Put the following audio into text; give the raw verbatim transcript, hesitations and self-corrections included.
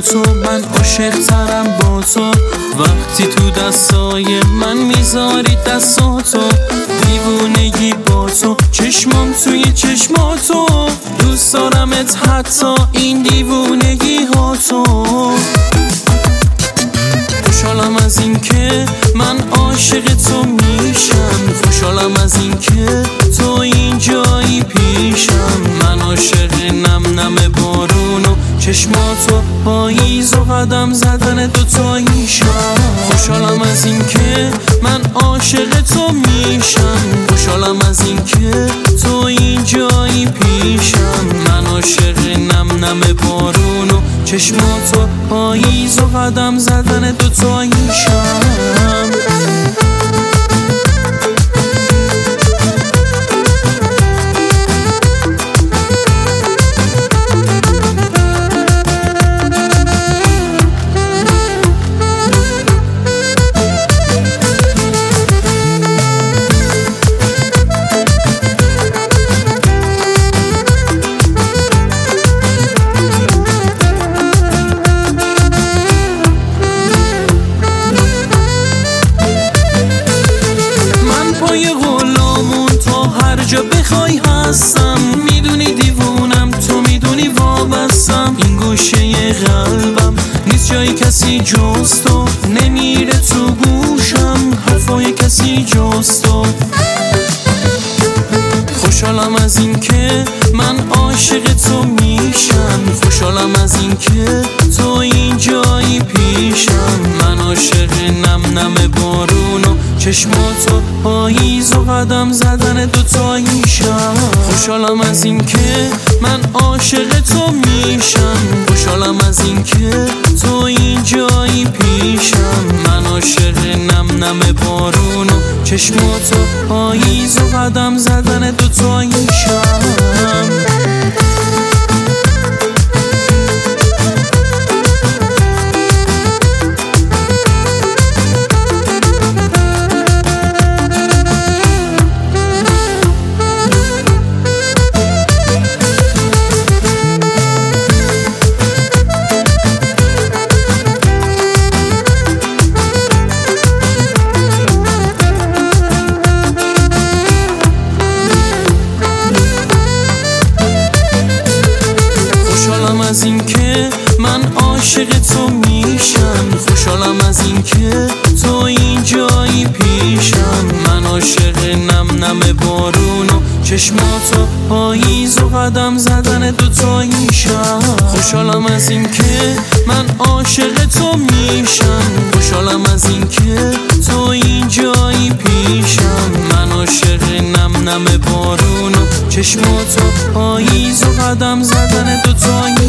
تو، من عاشق ترم با تو. وقتی تو دستای من میذاری دستاتو، دیوونگی با تو، چشمام توی چشماتو. دوست دارمت حتی این دیوونگی ها تو. خوشحالم از این که من عاشق تو میشم، خوشحالم از این که تو اینجایی پیشم. من عاشق نم نم بارون و چشماتو، پاییز و قدم زدن دوتاییشم. خوشحالم از این که من عاشق تو میشم، خوشحالم از این که تو اینجایی پیشم. من عاشق نم نم بارون و چشماتو، پاییز و قدم زدن دوتاییشم. جا بخوای هستم، میدونی دیوونم، تو میدونی وابستم. این گوشه قلبم نیست جای کسی جز تو، نمیره تو گوشم حرفای کسی جز تو. خوشحالم از این که من عاشق تو میشم، خوشحالم از این که تو اینجایی پیشم. من عاشق نم نم بارون و چشماتو، پاییز و قدم زدن دوتاییشم. خوشحالم از این که من عاشق تو میشم، خوشحالم از این که تو اینجایی پیشم. من عاشق نم نم بارون و چشماتو، پاییز و قدم زدن دوتاییشم. از این که من عاشق تو میشم، خوشحالم از این که تو اینجایی پیشم. من عاشق نم نم بارون و چشماتو، پاییز و قدم زدن دوتاییشم. خوشحالم از این که من عاشق تو میشم، خوشحالم از این که تو اینجایی پیشم. من عاشق نم نم بارون و چشماتو، پاییز و قدم زدن دوتاییشم.